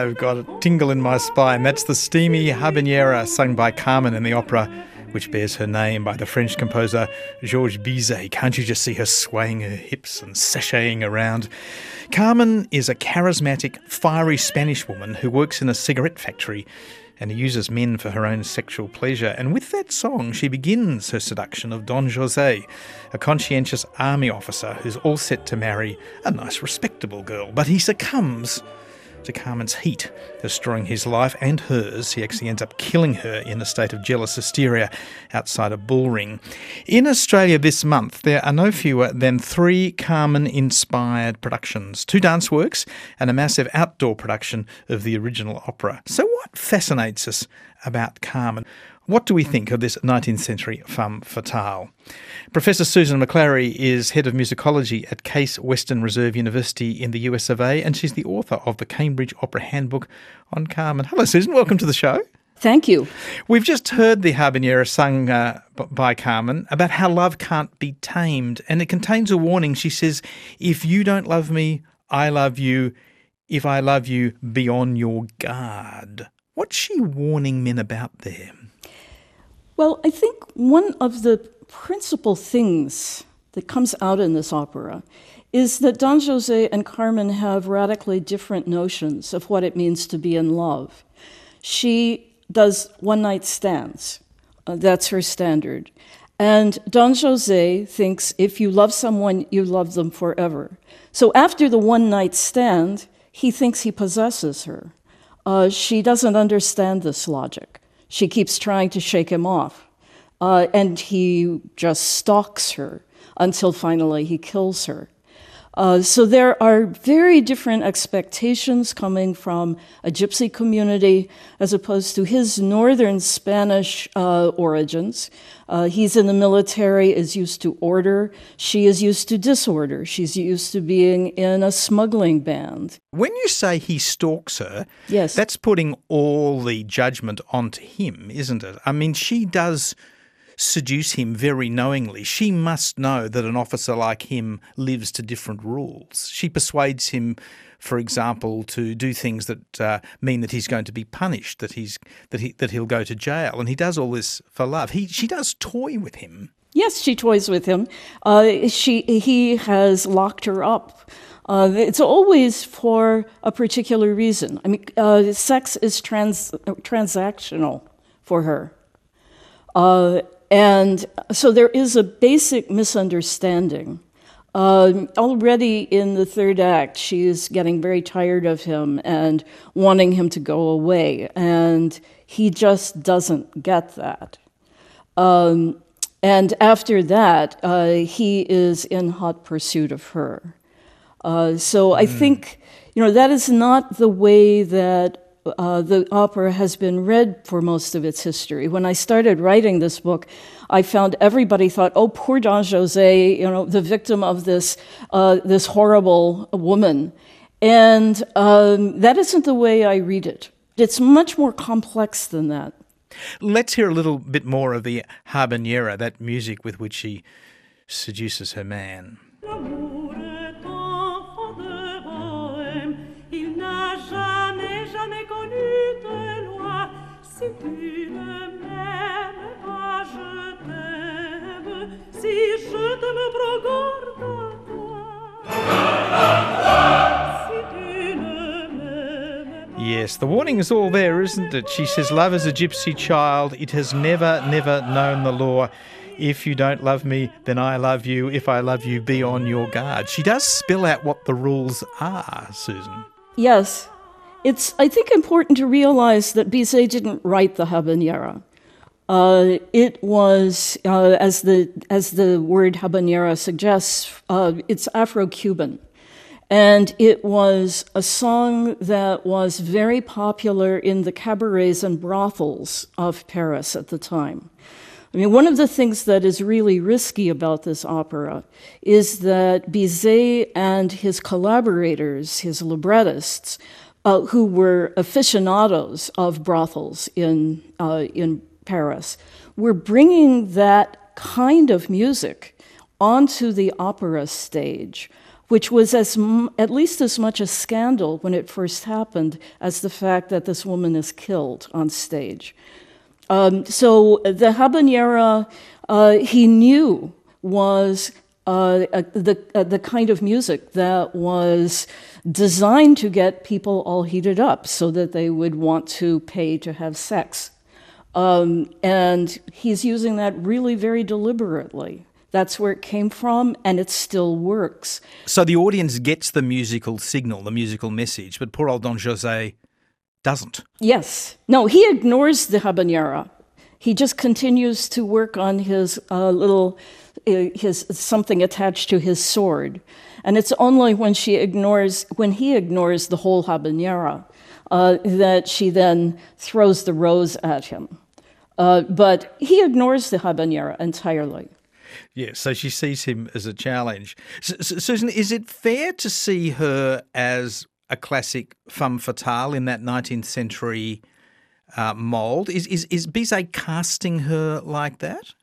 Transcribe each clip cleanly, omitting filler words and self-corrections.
I've got a tingle in my spine. That's the steamy habanera sung by Carmen in the opera, which bears her name, by the French composer Georges Bizet. Can't you just see her swaying her hips and sashaying around? Carmen is a charismatic, fiery Spanish woman who works in a cigarette factory and who uses men for her own sexual pleasure. And with that song, she begins her seduction of Don José, a conscientious army officer who's all set to marry a nice, respectable girl. But he succumbs to Carmen's heat, destroying his life and hers. He actually ends up killing her in a state of jealous hysteria outside a bullring. In Australia this month, there are no fewer than 3 Carmen-inspired productions, 2 dance works and a massive outdoor production of the original opera. So what fascinates us about Carmen? What do we think of this 19th century femme fatale? Professor Susan McClary is Head of Musicology at Case Western Reserve University in the US of A, and she's the author of the Cambridge Opera Handbook on Carmen. Hello, Susan. Welcome to the show. Thank you. We've just heard the habanera sung by Carmen about how love can't be tamed, and it contains a warning. She says, if you don't love me, I love you. If I love you, be on your guard. What's she warning men about there? Well, I think one of the principal things that comes out in this opera is that Don José and Carmen have radically different notions of what it means to be in love. She does one-night stands. That's her standard. And Don José thinks if you love someone, you love them forever. So after the one-night stand, he thinks he possesses her. She doesn't understand this logic. She keeps trying to shake him off, and he just stalks her until finally he kills her. So there are very different expectations coming from a gypsy community as opposed to his northern Spanish origins. He's in the military, is used to order. She is used to disorder. She's used to being in a smuggling band. When you say he stalks her, yes, that's putting all the judgment onto him, isn't it? I mean, she does seduce him very knowingly. She must know that an officer like him lives to different rules. She persuades him, for example, to do things that mean that he's going to be punished, that he'll go to jail, and he does all this for love. She does toy with him. Yes, she toys with him. He has locked her up. It's always for a particular reason. I mean, sex is transactional for her. And so there is a basic misunderstanding. Already in the third act, she is getting very tired of him and wanting him to go away, and he just doesn't get that. And after that, he is in hot pursuit of her. So I think, that is not the way that the opera has been read for most of its history. When I started writing this book, I found everybody thought, oh, poor Don José, the victim of this horrible woman. And that isn't the way I read it. It's much more complex than that. Let's hear a little bit more of the habanera, that music with which she seduces her man. Yes, the warning is all there, isn't it? She says, love is a gypsy child. It has never known the law. If you don't love me, then I love you. If I love you, be on your guard. She does spell out what the rules are, Susan. Yes. It's, I think, important to realize that Bizet didn't write the habanera. It was, as the word habanera suggests, it's Afro-Cuban. And it was a song that was very popular in the cabarets and brothels of Paris at the time. I mean, one of the things that is really risky about this opera is that Bizet and his collaborators, his librettists, who were aficionados of brothels in Paris, were bringing that kind of music onto the opera stage, which was at least as much a scandal when it first happened as the fact that this woman is killed on stage. So the habanera, he knew was the kind of music that was designed to get people all heated up so that they would want to pay to have sex. And he's using that really very deliberately. That's where it came from, and it still works. So the audience gets the musical signal, the musical message, but poor old Don José doesn't. Yes. No, he ignores the habanera. He just continues to work on his his something attached to his sword. And it's only when he ignores the whole habanera that she then throws the rose at him. But he ignores the habanera entirely. Yeah, so she sees him as a challenge. Susan, is it fair to see her as a classic femme fatale in that 19th century mould? Is Bizet casting her like that?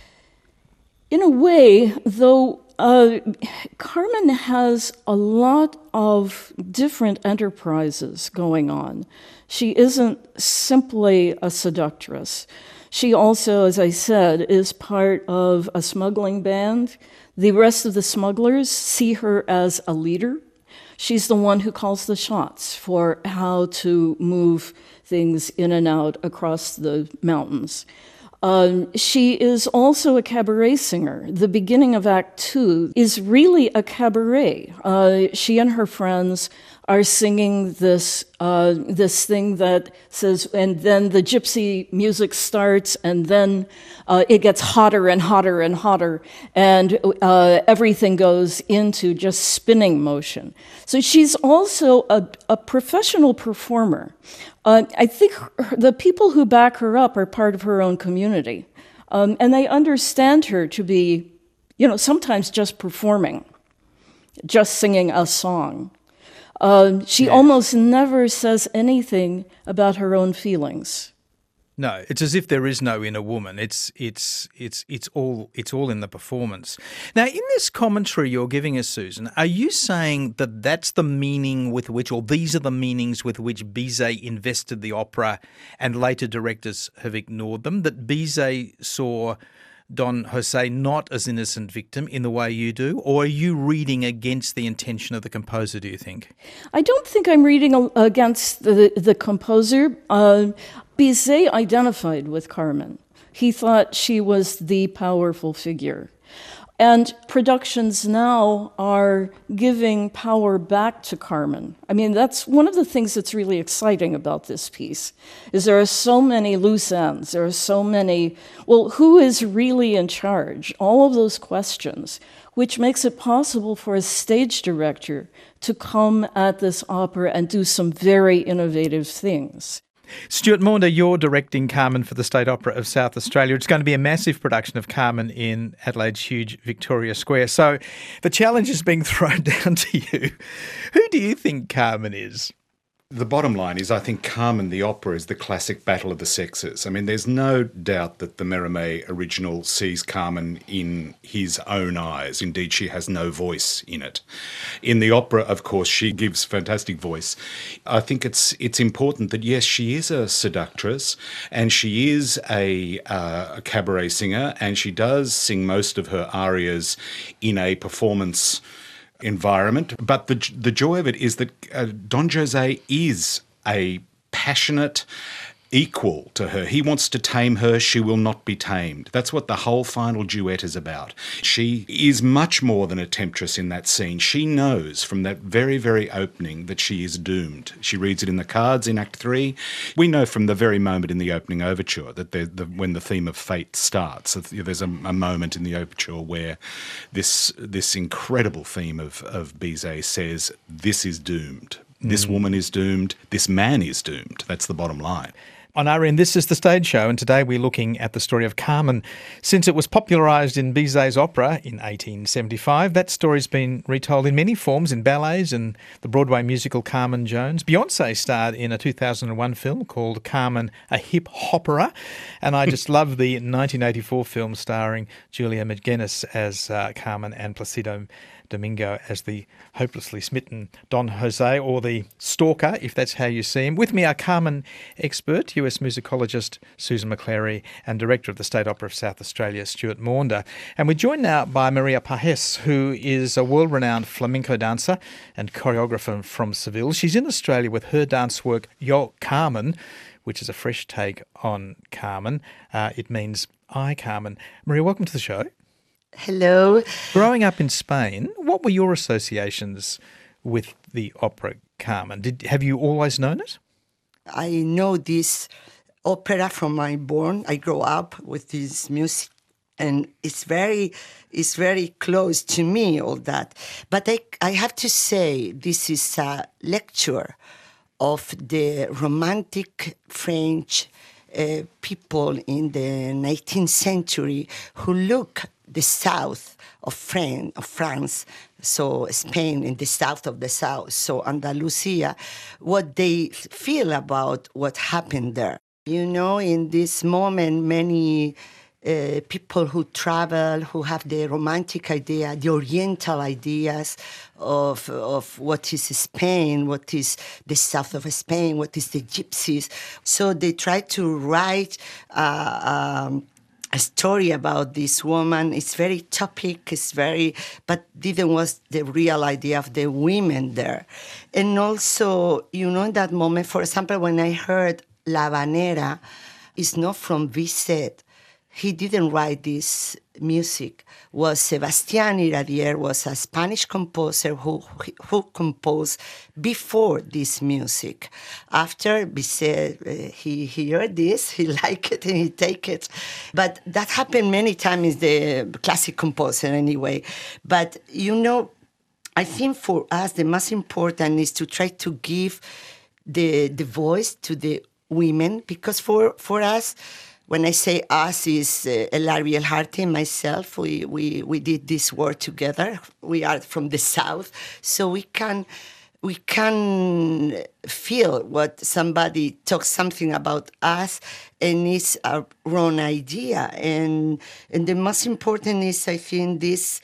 In a way, though, Carmen has a lot of different enterprises going on. She isn't simply a seductress. She also, as I said, is part of a smuggling band. The rest of the smugglers see her as a leader. She's the one who calls the shots for how to move things in and out across the mountains. She is also a cabaret singer. The beginning of Act 2 is really a cabaret. She and her friends are singing this thing that says, and then the gypsy music starts, and then it gets hotter and hotter and hotter, and everything goes into just spinning motion. So she's also a professional performer. I think the people who back her up are part of her own community, and they understand her to be, sometimes just performing, just singing a song. She almost never says anything about her own feelings. No, it's as if there is no inner woman. It's all in the performance. Now, in this commentary you're giving us, Susan, are you saying that that's the meaning with which, or these are the meanings with which Bizet invested the opera, and later directors have ignored them? That Bizet saw Don José not as innocent victim in the way you do, or are you reading against the intention of the composer, do you think? I don't think I'm reading against the composer. Bizet identified with Carmen. He thought she was the powerful figure. And productions now are giving power back to Carmen. I mean, that's one of the things that's really exciting about this piece, is there are so many loose ends. There are so many, who is really in charge? All of those questions, which makes it possible for a stage director to come at this opera and do some very innovative things. Stuart Maunder, you're directing Carmen for the State Opera of South Australia. It's going to be a massive production of Carmen in Adelaide's huge Victoria Square. So the challenge is being thrown down to you. Who do you think Carmen is? The bottom line is I think Carmen the opera is the classic battle of the sexes. I mean, there's no doubt that the Mérimée original sees Carmen in his own eyes. Indeed, she has no voice in it. In the opera, of course, she gives fantastic voice. I think it's important that, yes, she is a seductress and she is a cabaret singer, and she does sing most of her arias in a performance environment. But the joy of it is that Don José is a passionate equal to her. He wants to tame her, she will not be tamed. That's what the whole final duet is about. She is much more than a temptress in that scene. She knows from that very, very opening that she is doomed. She reads it in the cards in Act 3. We know from the very moment in the opening overture that when the theme of fate starts, there's a moment in the overture where this incredible theme of Bizet says, this is doomed. This woman is doomed. This man is doomed. That's the bottom line. On RN, this is The Stage Show, and today we're looking at the story of Carmen. Since it was popularised in Bizet's opera in 1875, that story's been retold in many forms, in ballets and the Broadway musical Carmen Jones. Beyoncé starred in a 2001 film called Carmen, a Hip Hopera, and I just love the 1984 film starring Julia McGuinness as Carmen and Placido Domingo as the hopelessly smitten Don Jose, or the stalker, if that's how you see him. With me are Carmen expert, US musicologist Susan McClary, and Director of the State Opera of South Australia, Stuart Maunder. And we're joined now by Maria Pajes, who is a world-renowned flamenco dancer and choreographer from Seville. She's in Australia with her dance work, Yo Carmen, which is a fresh take on Carmen. It means I, Carmen. Maria, welcome to the show. Hello. Growing up in Spain, what were your associations with the opera Carmen? Have you always known it? I know this opera from my born. I grew up with this music, and it's very close to me, all that. But I have to say, this is a lecture of the romantic French people in the 19th century who look the south of France, so Spain in the south of the south, so Andalusia, what they feel about what happened there. You know, in this moment, many people who travel, who have the romantic idea, the oriental ideas of what is Spain, what is the south of Spain, what is the gypsies. So they try to write a story about this woman. It's very topic, but didn't was the real idea of the women there. And also, you know, in that moment, for example, when I heard La Habanera, it's not from Bizet. He didn't write this music. Was Sebastián Iradier, was a Spanish composer who composed before this music. After Bizet, he heard this, he liked it, and he take it. But that happened many times, the classic composer anyway. But, you know, I think for us, the most important is to try to give the voice to the women, because for us, when I say us, is Elariel Harte and myself. We did this work together. We are from the south, so we can feel what somebody talks something about us, and it's our own idea. And the most important is, I think, this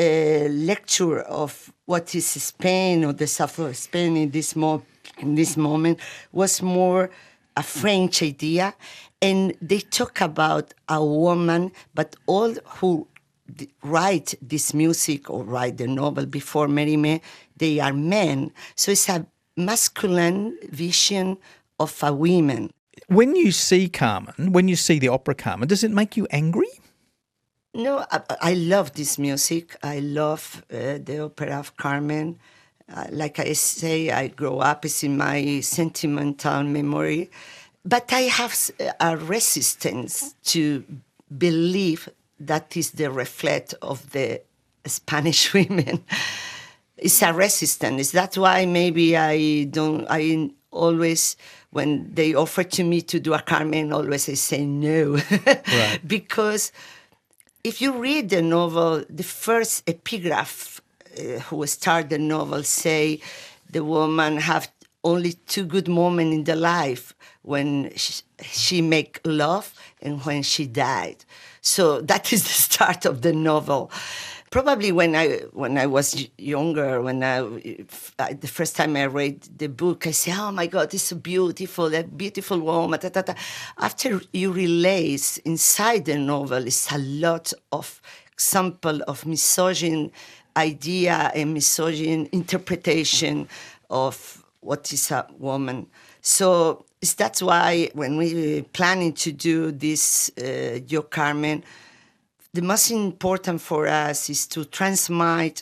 lecture of what is Spain or the south of Spain in this moment was more a French idea. And they talk about a woman, but all who write this music or write the novel before Mérimée, they are men. So it's a masculine vision of a woman. When you see Carmen, when you see the opera Carmen, does it make you angry? No, I love this music. I love the opera of Carmen. Like I say, I grew up, it's in my sentimental memory. But I have a resistance to believe that is the reflect of the Spanish women. It's a resistance. That's why maybe I always, when they offer to me to do a Carmen, always I say no. Right. Because if you read the novel, the first epigraph who start the novel say the woman have only two good moments in the life, when she make love and when she died. So that is the start of the novel. Probably when I was younger, the first time I read the book, I say, oh my God, it's so beautiful, that beautiful woman. Ta, ta, ta. After you realize inside the novel is a lot of example of misogyn idea and misogyn interpretation of what is a woman. So that's why when we planning to do this Yo Carmen, the most important for us is to transmit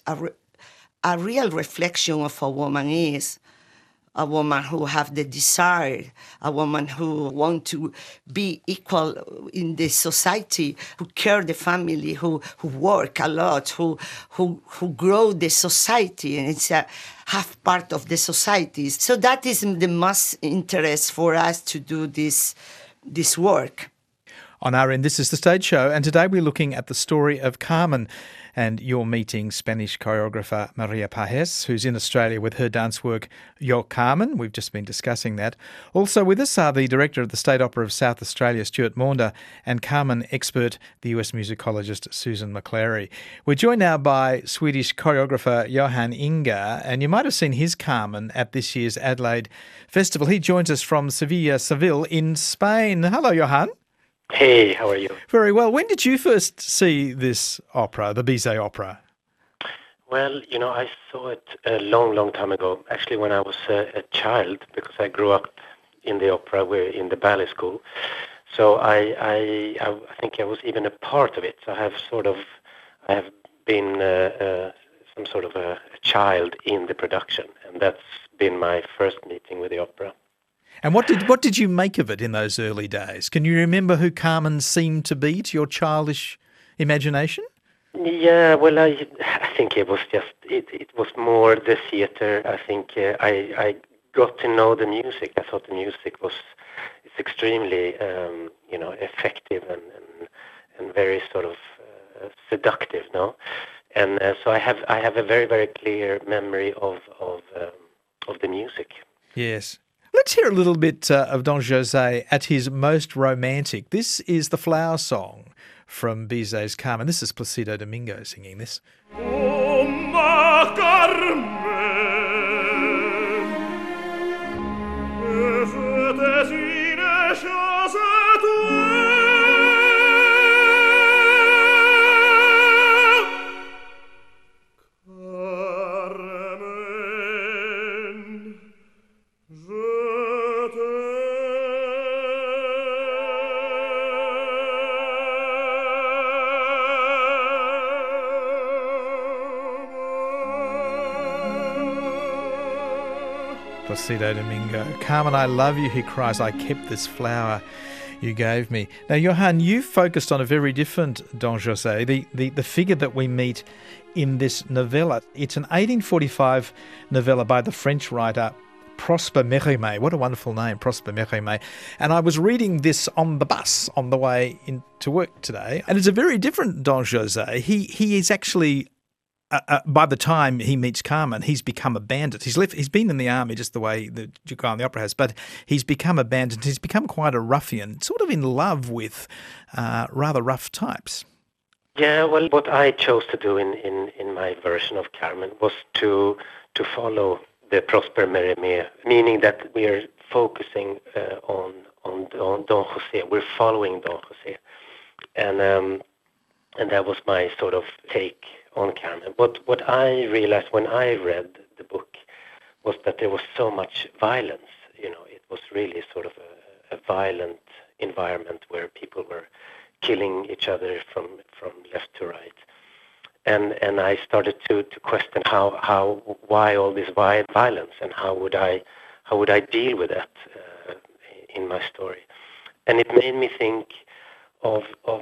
a real reflection of a woman is. A woman who have the desire, a woman who want to be equal in the society, who care the family, who work a lot, who grow the society, and it's a half part of the society. So that is the most interest for us to do this work. On RN, this is The Stage Show, and today we're looking at the story of Carmen, and you're meeting Spanish choreographer Maria Pajes, who's in Australia with her dance work Yo Carmen. We've just been discussing that. Also with us are the director of the State Opera of South Australia, Stuart Maunder, and Carmen expert, the US musicologist Susan McClary. We're joined now by Swedish choreographer Johan Inge, and you might have seen his Carmen at this year's Adelaide Festival. He joins us from Seville in Spain. Hello, Johan. Hey, how are you? Very well. When did you first see this opera, the Bizet opera? Well, I saw it a long, long time ago. Actually, when I was a child, because I grew up in the opera, we're in the ballet school. So I think I was even a part of it. So I have been some sort of a child in the production, and that's been my first meeting with the opera. And what did you make of it in those early days? Can you remember who Carmen seemed to be to your childish imagination? Yeah, well, I think it was just it was more the theater. I think I got to know the music. I thought the music it's extremely effective and very sort of seductive, no? And so I have a very, very clear memory of the music. Yes. Let's hear a little bit of Don José at his most romantic. This is the Flower Song from Bizet's Carmen. This is Placido Domingo singing this. Oh, ma Carmen, Placido Domingo. Carmen, I love you, he cries. I kept this flower you gave me. Now, Johan, you focused on a very different Don José, the figure that we meet in this novella. It's an 1845 novella by the French writer Prosper Mérimée. What a wonderful name, Prosper Mérimée. And I was reading this on the bus on the way into work today, and it's a very different Don José. He is actually... by the time he meets Carmen, he's become a bandit. He's been in the army just the way the guy in the opera has, but he's become a bandit. He's become quite a ruffian, sort of in love with rather rough types. Yeah, well, what I chose to do in my version of Carmen was to follow the Prosper Mérimée, meaning that we are focusing on Don José. We're following Don José, and that was my sort of take on Carmen. What I realized when I read the book was that there was so much violence. It was really sort of a violent environment where people were killing each other from left to right. And I started to question why all this violence, and how would I deal with that in my story. And it made me think of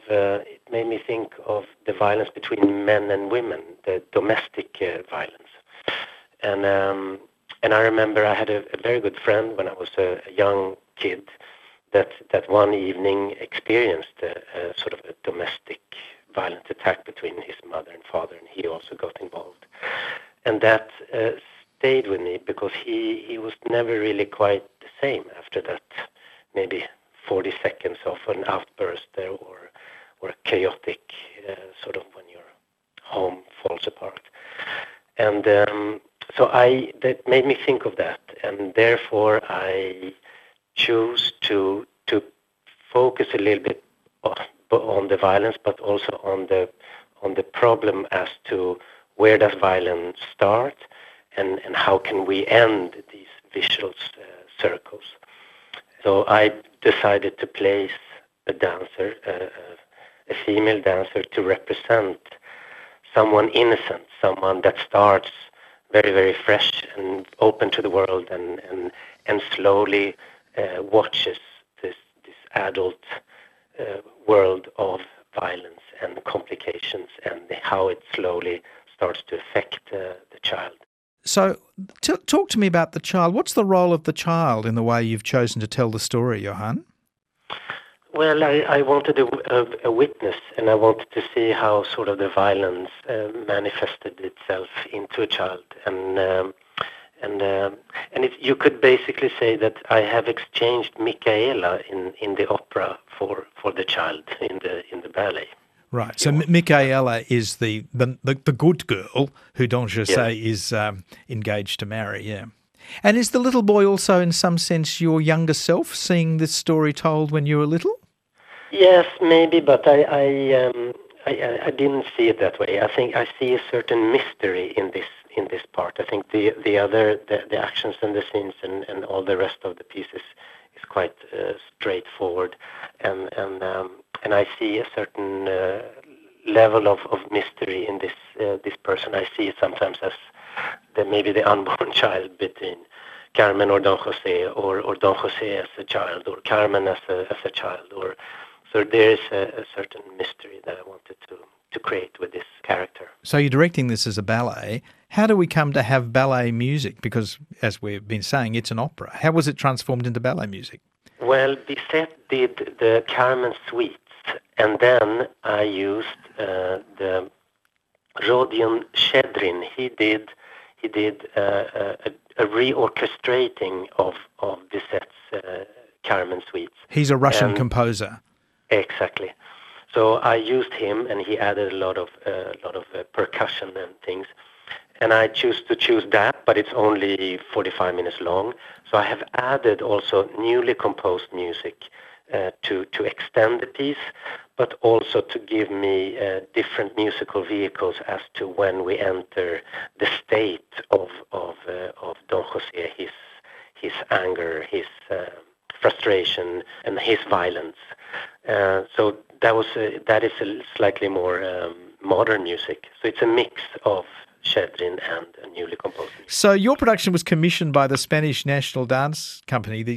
the violence between men and women, the domestic violence. And I remember I had a very good friend when I was a young kid that one evening experienced a sort of a domestic violent attack between his mother and father, and he also got involved. And that stayed with me because he was never really quite the same after that, maybe 40 seconds of an outburst there, or chaotic, sort of when your home falls apart. And so that made me think of that, and therefore I choose to focus a little bit on the violence, but also on the problem as to where does violence start, and how can we end these vicious circles. So I decided to place a dancer, a female dancer, to represent someone innocent, someone that starts very, very fresh and open to the world, and slowly watches this adult world of violence and complications, and how it slowly starts to affect the child. So talk to me about the child. What's the role of the child in the way you've chosen to tell the story, Johan? Well, I wanted a witness, and I wanted to see how sort of the violence manifested itself into a child, and you could basically say that I have exchanged Micaela in the opera for the child in the ballet. Right. So Micaela is the good girl who Don José is engaged to marry. Yeah. And is the little boy also, in some sense, your younger self, seeing this story told when you were little? Yes, maybe, but I didn't see it that way. I think I see a certain mystery in this part. I think the actions and the scenes and all the rest of the pieces is quite straightforward, and I see a certain level of mystery in this person. I see it sometimes as maybe the unborn child between Carmen or Don José, or Don José as a child, or Carmen as a child, or so there is a certain mystery that I wanted to create with this character. So you're directing this as a ballet. How do we come to have ballet music? Because, as we've been saying, it's an opera. How was it transformed into ballet music? Well, Bizet did the Carmen suites, and then I used the Rodion Shchedrin. He did a reorchestrating of Bizet's Carmen suites. He's a Russian composer. Exactly. So I used him, and he added a lot of percussion and things. And I choose that, but it's only 45 minutes long. So I have added also newly composed music to extend the piece, but also to give me different musical vehicles as to when we enter the state of Don José, his anger, his frustration, and his violence. So that is a slightly more modern music. So it's a mix of Shchedrin and a newly composed music. So your production was commissioned by the Spanish National Dance Company, the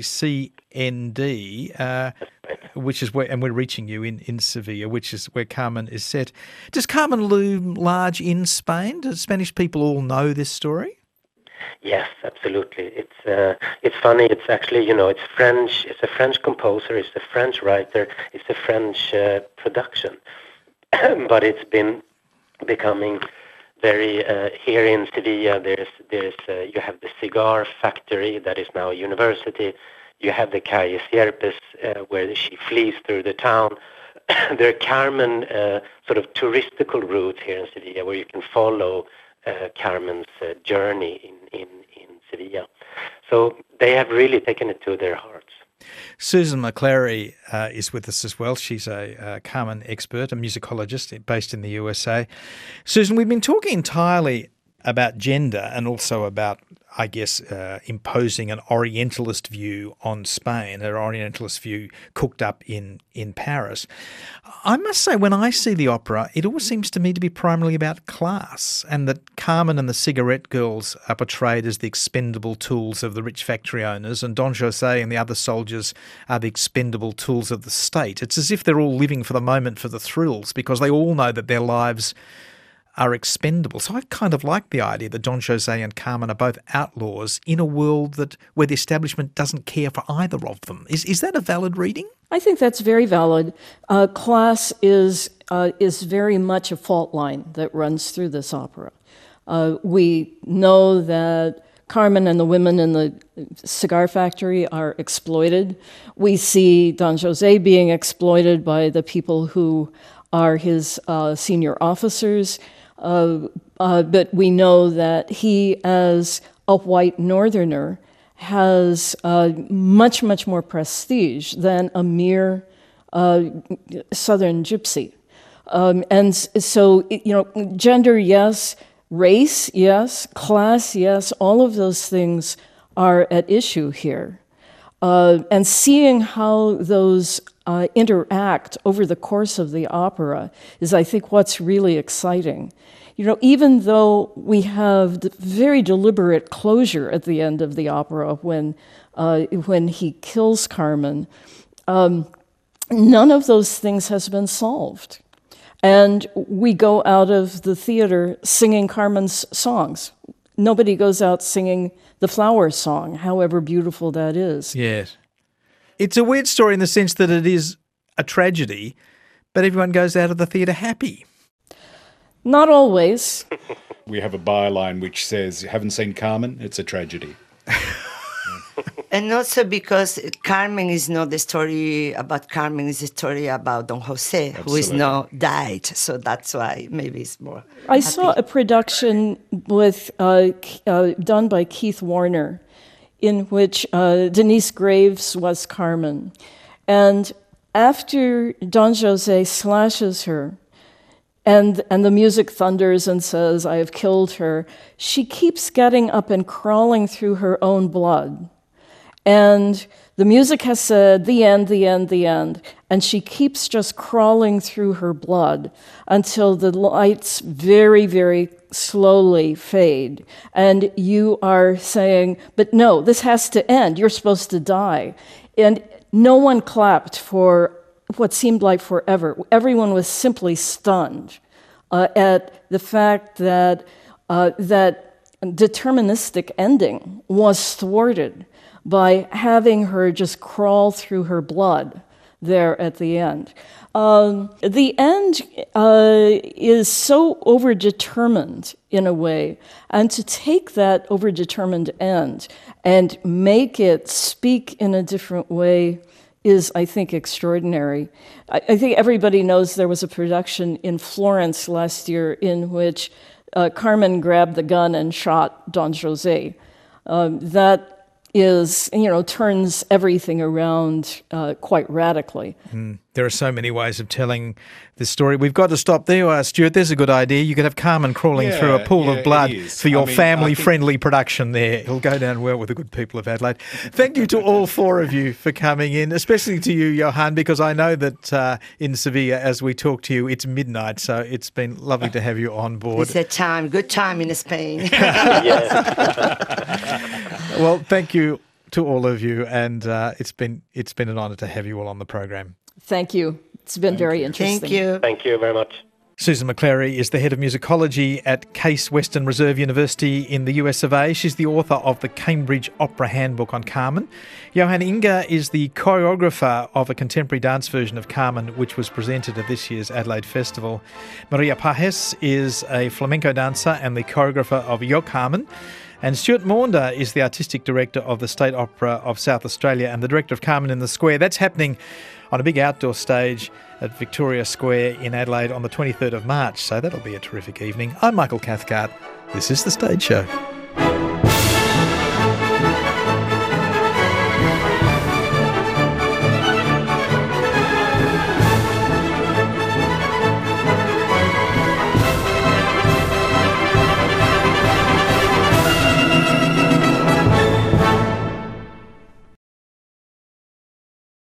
CND, which is where, and we're reaching you in Sevilla, which is where Carmen is set. Does Carmen loom large in Spain? Do Spanish people all know this story? Yes, absolutely. It's funny. It's actually, it's French. It's a French composer. It's a French writer. It's a French production, but it's been becoming very here in Sevilla. There's you have the cigar factory that is now a university. You have the Calle Sierpes where she flees through the town. There are Carmen sort of touristical routes here in Sevilla where you can follow Carmen's journey in Sevilla. So they have really taken it to their hearts. Susan McClary is with us as well. She's a Carmen expert, a musicologist based in the USA. Susan, we've been talking entirely about gender and also about, I guess, imposing an Orientalist view on Spain, an Orientalist view cooked up in Paris. I must say, when I see the opera, it always seems to me to be primarily about class, and that Carmen and the cigarette girls are portrayed as the expendable tools of the rich factory owners, and Don José and the other soldiers are the expendable tools of the state. It's as if they're all living for the moment, for the thrills, because they all know that their lives are expendable. So I kind of like the idea that Don José and Carmen are both outlaws in a world where the establishment doesn't care for either of them. Is that a valid reading? I think that's very valid. Class is very much a fault line that runs through this opera. We know that Carmen and the women in the cigar factory are exploited. We see Don José being exploited by the people who are his senior officers. But we know that he, as a white northerner, has much, much more prestige than a mere southern gypsy. And so, gender, yes, race, yes, class, yes, all of those things are at issue here. And seeing how those interact over the course of the opera is, I think, what's really exciting. Even though we have the very deliberate closure at the end of the opera when he kills Carmen, none of those things has been solved. And we go out of the theater singing Carmen's songs. Nobody goes out singing the Flower Song, however beautiful that is. Yes. It's a weird story in the sense that it is a tragedy, but everyone goes out of the theatre happy. Not always. We have a byline which says, "You haven't seen Carmen? It's a tragedy." And also because Carmen is not the story about Carmen, it's a story about Don Jose, who is now died. So that's why maybe it's more I happy. saw a production with done by Keith Warner, in which Denise Graves was Carmen. And after Don Jose slashes her, and the music thunders and says, "I have killed her," she keeps getting up and crawling through her own blood. And the music has said, "The end, the end, the end." And she keeps just crawling through her blood until the lights very, very slowly fade. And you are saying, "But no, this has to end. You're supposed to die." And no one clapped for what seemed like forever. Everyone was simply stunned at the fact that that deterministic ending was thwarted by having her just crawl through her blood there at the end. The end is so overdetermined in a way, and to take that overdetermined end and make it speak in a different way is, I think, extraordinary. I think everybody knows there was a production in Florence last year in which Carmen grabbed the gun and shot Don Jose. That is, turns everything around quite radically. There are so many ways of telling this story. We've got to stop there, Stuart. There's a good idea. You could have Carmen crawling through a pool of blood for your family-friendly production there. It'll go down well with the good people of Adelaide. Thank you to all four of you for coming in, especially to you, Johan, because I know that in Sevilla, as we talk to you, it's midnight, so it's been lovely to have you on board. It's a good time in Spain. Well, thank you to all of you, and it's been an honour to have you all on the program. Thank you. It's been very interesting. Thank you. Thank you very much. Susan McClary is the head of musicology at Case Western Reserve University in the US of A. She's the author of the Cambridge Opera Handbook on Carmen. Johan Inge is the choreographer of a contemporary dance version of Carmen, which was presented at this year's Adelaide Festival. Maria Pajes is a flamenco dancer and the choreographer of Yo Carmen. And Stuart Maunder is the artistic director of the State Opera of South Australia and the director of Carmen in the Square. That's happening on a big outdoor stage at Victoria Square in Adelaide on the 23rd of March. So that'll be a terrific evening. I'm Michael Cathcart. This is The Stage Show.